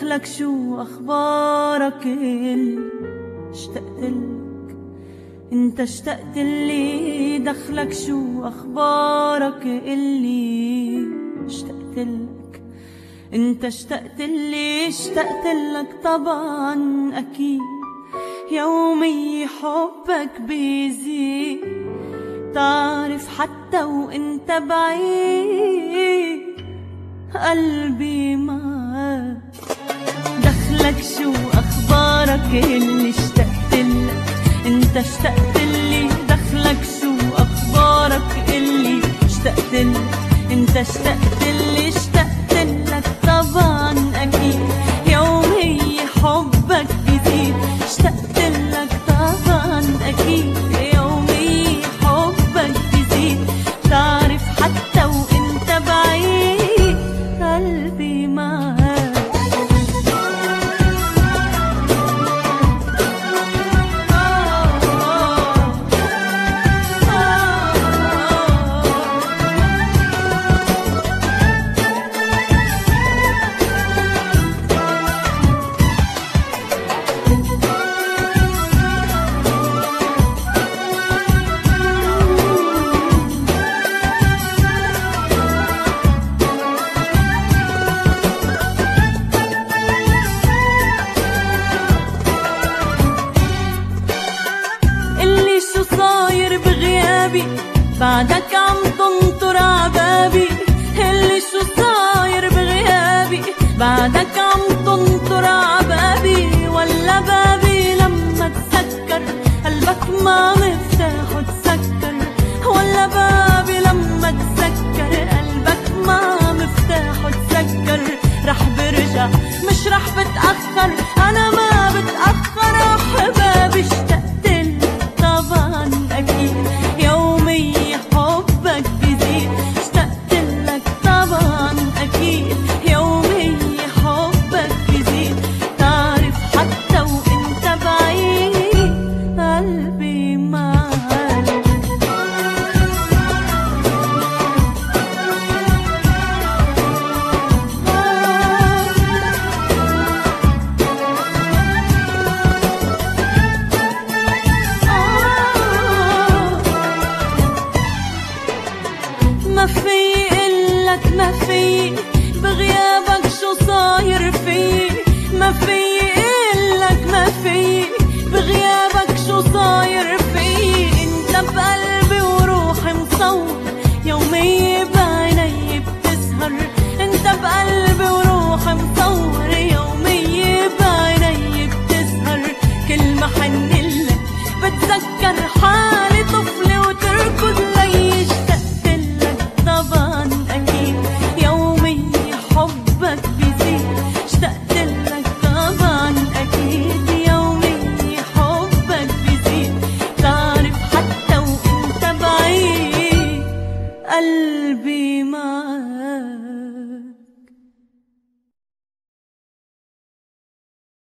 دخلك شو أخبارك اللي اشتقتلك؟ انت اشتقتلي، دخلك شو أخبارك اللي اشتقتلك؟ انت اشتقتلي، اشتقتلك طبعا أكيد، يومي حبك بيزيد، تعرف حتى وانت بعيد قلبي معاك. دخلك شو أخبارك اللي اشتقتلك؟ انت اشتقتلي، دخلك شو أخبارك اللي اشتقتلك؟ انت اشتقتلي، اشتقتلك طبعا أكيد، يومي حبك بيزيد، اشتقتلك طبعا أكيد، يومي حبك بيزيد، تعرف حتى وانت بعيد قلبي معاك. بعدك عم تنطر عبابي، اللي شو صاير بغيابي، بعدك عم تنطر عبابي، ولا بابي لما تسكر قلبك ما مفتاحه تسكر، ولا بابي لما تسكر قلبك ما مفتاحه تسكر. رح برجع مش رح بتأخر، أنا ما بتأخر أحبابي، اشتقتلك طبعا أكيد، يومي حبك بيزيد، اشتقتلك طبعا أكيد، يومي حبك بيزيد، تعرف حتى وانت بعيد قلبي معاك. ما في إلك ما في بغياب